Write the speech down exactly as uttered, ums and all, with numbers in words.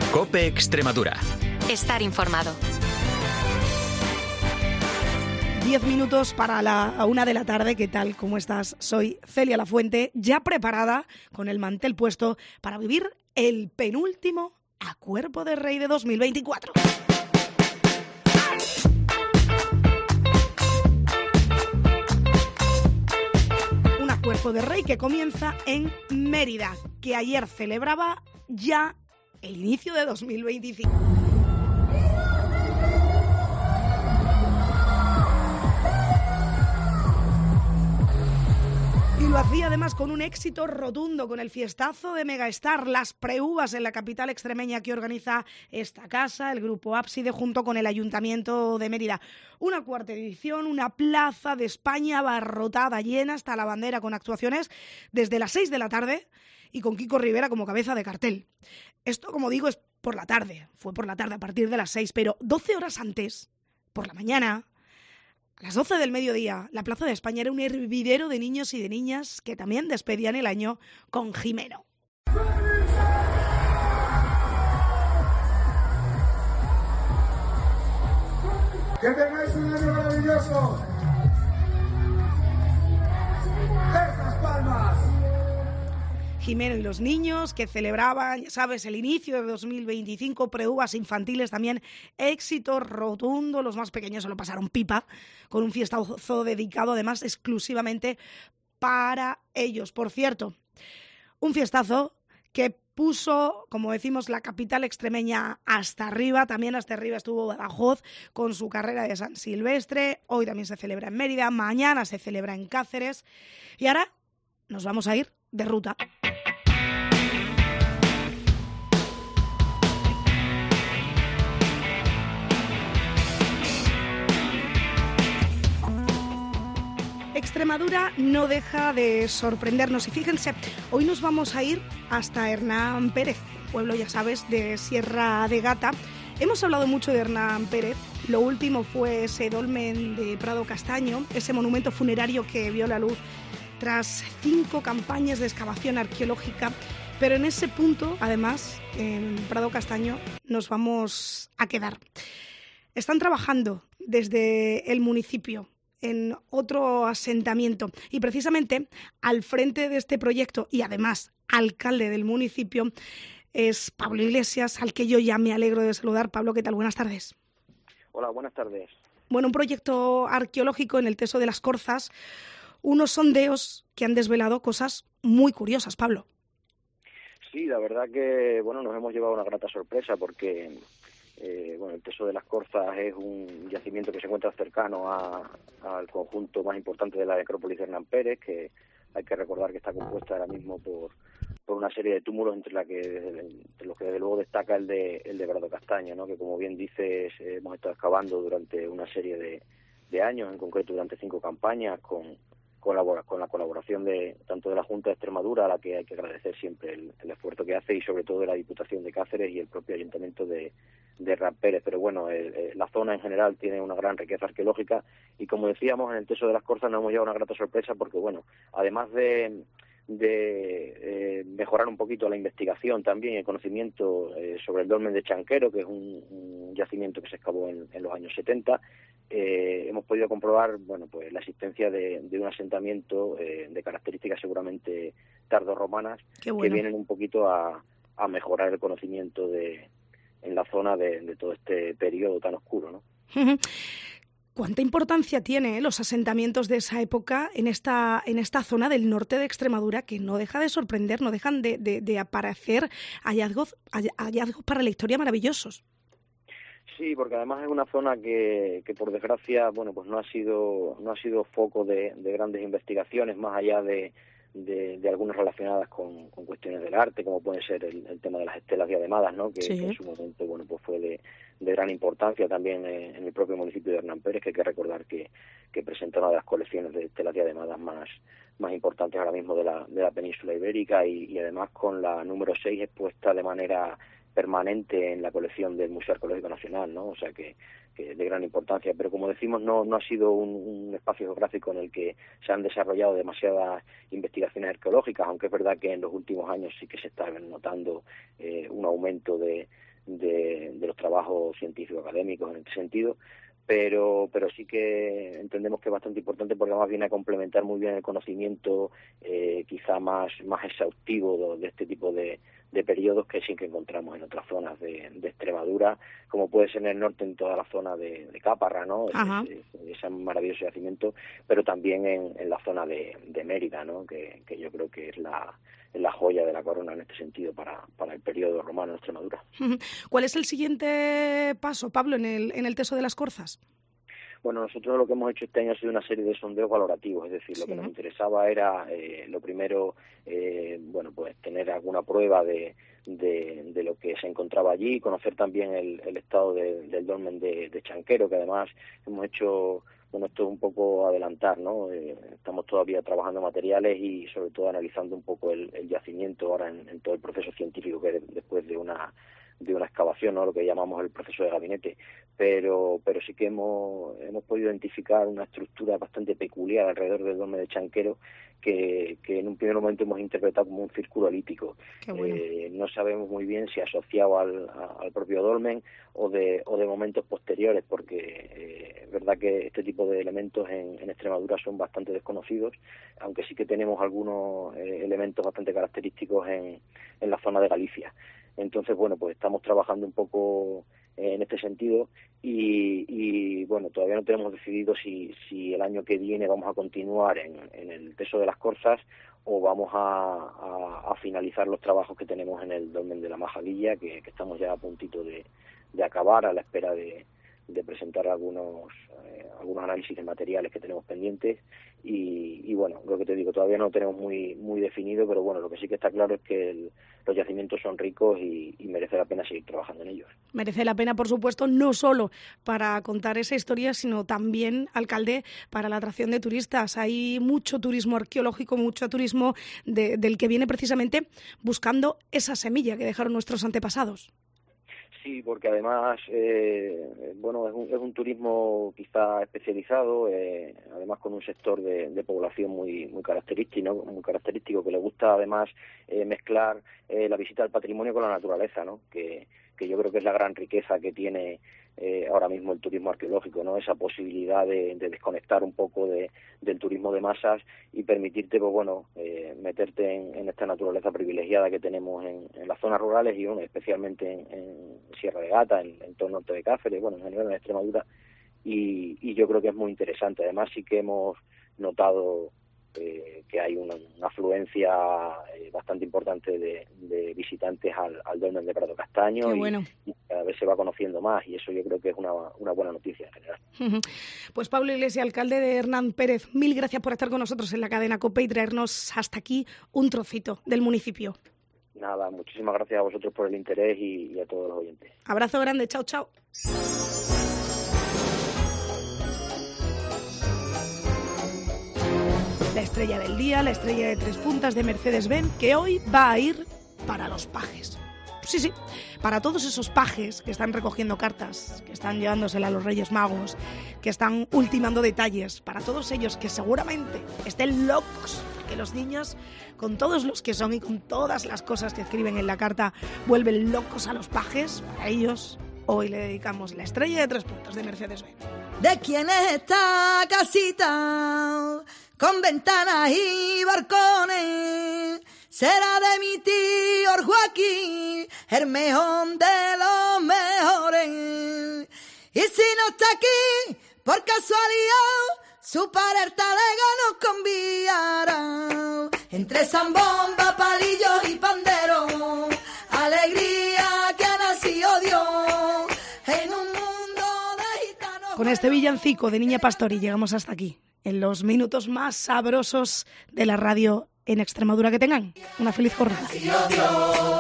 COPE Extremadura. Estar informado. Diez minutos para la una de la tarde. ¿Qué tal? ¿Cómo estás? Soy Celia Lafuente, ya preparada, con el mantel puesto, para vivir el penúltimo A Cuerpo de Rey de dos mil veinticuatro. Un A Cuerpo de Rey que comienza en Mérida, que ayer celebraba ya el inicio de dos mil veinticinco. Y lo hacía además con un éxito rotundo, con el fiestazo de Megastar, las preuvas en la capital extremeña que organiza esta casa, el Grupo Ábside, junto con el Ayuntamiento de Mérida. Una cuarta edición, una plaza de España abarrotada, llena hasta la bandera, con actuaciones desde las seis de la tarde y con Kiko Rivera como cabeza de cartel. Esto, como digo, es por la tarde, fue por la tarde a partir de las seis, pero doce horas antes, por la mañana, a las doce del mediodía, la Plaza de España era un hervidero de niños y de niñas que también despedían el año con Jimeno. ¡Que tengáis un año maravilloso! ¡Esas palmas! Jimeno y los niños que celebraban, ya sabes, el inicio de dos mil veinticinco, preuvas infantiles también, éxito rotundo. Los más pequeños se lo pasaron pipa, con un fiestazo dedicado además exclusivamente para ellos. Por cierto, un fiestazo que puso, como decimos, la capital extremeña hasta arriba. También hasta arriba estuvo Badajoz con su carrera de San Silvestre. Hoy también se celebra en Mérida, mañana se celebra en Cáceres. Y ahora nos vamos a ir de ruta. Extremadura no deja de sorprendernos y fíjense, hoy nos vamos a ir hasta Hernán Pérez, pueblo, ya sabes, de Sierra de Gata. Hemos hablado mucho de Hernán Pérez, lo último fue ese dolmen de Prado Castaño, ese monumento funerario que vio la luz tras cinco campañas de excavación arqueológica, pero en ese punto, además, en Prado Castaño, nos vamos a quedar. Están trabajando desde el municipio en otro asentamiento y precisamente al frente de este proyecto y además alcalde del municipio es Pablo Iglesias, al que yo ya me alegro de saludar. Pablo, ¿qué tal? Buenas tardes. Hola, buenas tardes. Bueno, un proyecto arqueológico en el Teso de las Corzas, unos sondeos que han desvelado cosas muy curiosas, Pablo. Sí, la verdad que bueno, nos hemos llevado una grata sorpresa porque Eh, bueno, el Teso de las Corzas es un yacimiento que se encuentra cercano a, al conjunto más importante de la necrópolis de Hernán Pérez, que hay que recordar que está compuesta ahora mismo por, por una serie de túmulos, entre, la que, entre los que desde luego destaca el de, el de Prado Castaño, ¿no? Que como bien dices, eh, hemos estado excavando durante una serie de, de años, en concreto durante cinco campañas, con, colabora, con la colaboración de tanto de la Junta de Extremadura, a la que hay que agradecer siempre el, el esfuerzo que hace, y sobre todo de la Diputación de Cáceres y el propio Ayuntamiento de de Hernán Pérez. Pero bueno, el, el, la zona en general tiene una gran riqueza arqueológica y, como decíamos, en el Teso de las Corzas nos hemos llevado una grata sorpresa porque, bueno, además de, de eh, mejorar un poquito la investigación, también el conocimiento eh, sobre el dolmen de Chanquero, que es un, un yacimiento que se excavó en, en los años setenta, eh, hemos podido comprobar, bueno, pues la existencia de, de un asentamiento eh, de características seguramente tardorromanas, bueno, que vienen un poquito a, a mejorar el conocimiento de en la zona de, de todo este periodo tan oscuro, ¿no? ¿Cuánta importancia tienen eh, los asentamientos de esa época en esta en esta zona del norte de Extremadura, que no deja de sorprender, no dejan de, de, de aparecer hallazgos, hallazgos para la historia maravillosos? Sí, porque además es una zona que, que por desgracia, bueno, pues no ha sido no ha sido foco de, de grandes investigaciones, más allá de De, de algunas relacionadas con, con cuestiones del arte, como puede ser el, el tema de las estelas diademadas, ¿no? Que, sí. que en su momento, bueno, pues fue de, de gran importancia también en, en el propio municipio de Hernán Pérez, que hay que recordar que, que presenta una de las colecciones de estelas diademadas más, más importantes ahora mismo de la, de la península ibérica, y, y además con la número seis expuesta de manera permanente en la colección del Museo Arqueológico Nacional, ¿no? O sea que, que de gran importancia, pero como decimos, no no ha sido un, un espacio geográfico en el que se han desarrollado demasiadas investigaciones arqueológicas, aunque es verdad que en los últimos años sí que se está notando eh, un aumento de de, de los trabajos científicos académicos en este sentido, pero pero sí que entendemos que es bastante importante porque además viene a complementar muy bien el conocimiento eh, quizá más más exhaustivo de, de este tipo de, de periodos que sí que encontramos en otras zonas de, de Extremadura, como puede ser en el norte, en toda la zona de, de Cáparra, ¿no? Ese, ese maravilloso yacimiento, pero también en, en la zona de, de Mérida, ¿no? Que, que yo creo que es la, es la joya de la corona en este sentido para, para el periodo romano en Extremadura. ¿Cuál es el siguiente paso, Pablo, en el, en el Teso de las Corzas? Bueno, nosotros lo que hemos hecho este año ha sido una serie de sondeos valorativos, es decir, lo sí. que nos interesaba era, eh, lo primero, eh, bueno, pues tener alguna prueba de, de, de lo que se encontraba allí, conocer también el, el estado de, del dolmen de, de Chanquero, que además hemos hecho, bueno, esto es un poco adelantar, ¿no? Eh, estamos todavía trabajando materiales y sobre todo analizando un poco el, el yacimiento ahora en, en todo el proceso científico que después de una de una excavación, ¿no? Lo que llamamos el proceso de gabinete, pero pero sí que hemos hemos podido identificar una estructura bastante peculiar alrededor del dolmen de Chanquero que, que en un primer momento hemos interpretado como un círculo elíptico. Qué bueno. Eh, no sabemos muy bien si asociado al, al propio dolmen o de o de momentos posteriores, porque eh, es verdad que este tipo de elementos en, en Extremadura son bastante desconocidos, aunque sí que tenemos algunos eh, elementos bastante característicos en, en la zona de Galicia. Entonces, bueno, pues estamos trabajando un poco en este sentido y, y bueno, todavía no tenemos decidido si, si el año que viene vamos a continuar en, en el Teso de las Corzas o vamos a, a, a finalizar los trabajos que tenemos en el dolmen de la Majadilla, que, que estamos ya a puntito de, de acabar, a la espera de, de presentar algunos eh, algunos análisis de materiales que tenemos pendientes y, y bueno, lo que te digo, todavía no lo tenemos muy muy definido, pero bueno, lo que sí que está claro es que el, los yacimientos son ricos y, y merece la pena seguir trabajando en ellos. Merece la pena, por supuesto, no solo para contar esa historia, sino también, alcalde, para la atracción de turistas. Hay mucho turismo arqueológico, mucho turismo de, del que viene precisamente buscando esa semilla que dejaron nuestros antepasados. Sí, porque además, eh, bueno, es un, es un turismo quizá especializado, eh, además con un sector de, de población muy muy característico, ¿no? Muy característico, que le gusta además eh, mezclar eh, la visita al patrimonio con la naturaleza, ¿no? Que, que yo creo que es la gran riqueza que tiene eh, ahora mismo el turismo arqueológico, ¿no? Esa posibilidad de, de desconectar un poco de, del turismo de masas y permitirte, pues bueno, eh, meterte en, en esta naturaleza privilegiada que tenemos en, en las zonas rurales y bueno, especialmente en, en Sierra de Gata, en, en todo el norte de Cáceres, bueno, en general en Extremadura, y, y yo creo que es muy interesante. Además sí que hemos notado eh, que hay una, una afluencia eh, bastante importante de, de visitantes al, al dolmen de Prado Castaño. Qué bueno. y, y cada vez se va conociendo más y eso yo creo que es una, una buena noticia en general. Uh-huh. Pues Pablo Iglesias, alcalde de Hernán Pérez, mil gracias por estar con nosotros en la cadena COPE y traernos hasta aquí un trocito del municipio. Nada, muchísimas gracias a vosotros por el interés y, y a todos los oyentes. Abrazo grande, chao, chao. La estrella del día, la estrella de tres puntas de Mercedes-Benz, que hoy va a ir para los pajes. Sí, sí, para todos esos pajes que están recogiendo cartas, que están llevándosela a los Reyes Magos, que están ultimando detalles, para todos ellos que seguramente estén locos, que los niños, con todos los que son y con todas las cosas que escriben en la carta, vuelven locos a los pajes, para ellos hoy le dedicamos la estrella de tres puntas de Mercedes-Benz. ¿De quién es esta casita con ventanas y balcones? Será de mi tío Joaquín, el mejor de los mejores. Y si no está aquí, por casualidad, su padre el talega nos conviará. Entre zambomba, palillos y panderos, alegría que ha nacido Dios en un mundo de gitanos. Con este villancico de Niña Pastori llegamos hasta aquí, en los minutos más sabrosos de la radio en Extremadura. Que tengan una feliz jornada.